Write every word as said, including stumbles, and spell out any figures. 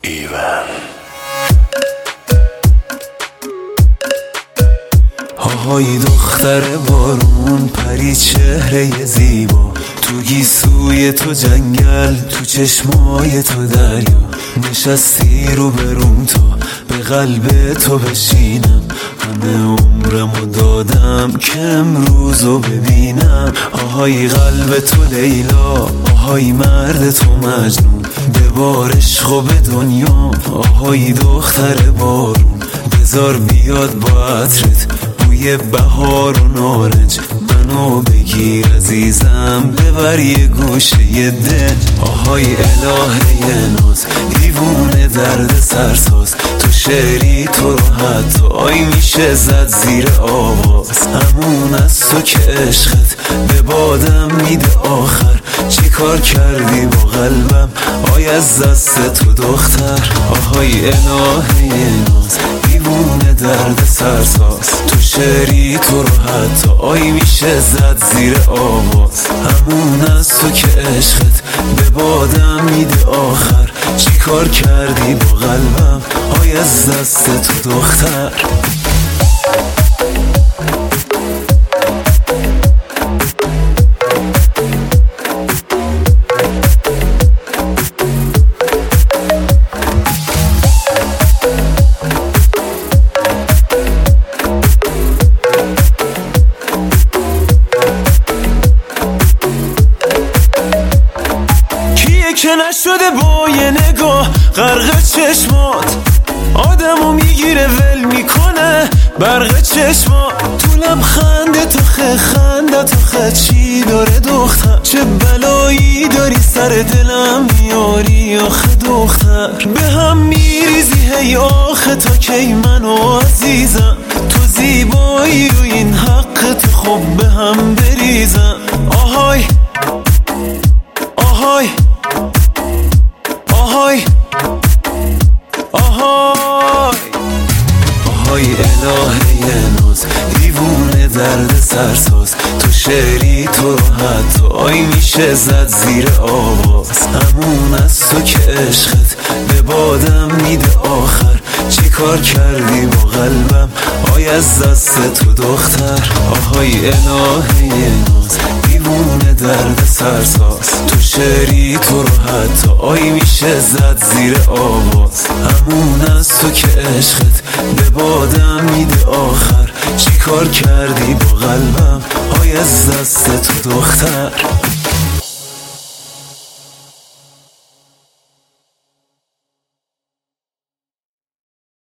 ایون آهای دختر بارون، پری چهره زیبا، تو گیسوی تو جنگل، تو چشمای تو دریا، نشستی رو بروم تا به قلب تو بشینم. همه عمرمو دادم که امروزو ببینم. آهای قلب تو لیلا، آهای مرد تو مجنون، ببار عشق و به دنیا. آهای دختر بارون، بذار بیاد با عطرت بوی بهار و نارنج، منو بگیر عزیزم ببر یه گوشه دل. آهای الهه ناز، دیوونه درد سرساز، تو شعری تو رو حتی آی میشه زد زیر آواز. همون از تو که عشقت به بادم میده آخر، چی کار کردی با قلبم آی از دست تو دختر. آهای الهه ناز، دیوونه درد سرساز، تو شعری تو رو حتی آی میشه زد زیر آواز. همون از تو که عشقت به بادم میده آخر، چی کار کردی با قلبم آی از دست تو دختر. که نشده با یه نگاه غرق چشمات، آدمو میگیره ول میکنه برق چشمات. تو لبخنده تو خه خنده تو خه چی داره دختر، چه بلایی داری سر دلم میاری آخه دختر. به هم میریزی هی آخه تا کی منو عزیزم، تو زیبایی و این حق تو خب به هم بریزم. آهای آهای آهای آهای آهای الهه ناز، دیوونه درد سرساز، تو شعری تو رو حتی آی میشه زد زیر آواز. همون از تو که عشقت به بادم میده آخر، چی کار کردی با قلبم آی از دست تو دختر. آهای الهه ناز، دیوونه درد سرساز، تو شعری تو رو حتی آی میشه زد زیر آواز. همون از تو که عشقت به بادم میده آخر، چی کار کردی با قلبم آی از دست تو دختر.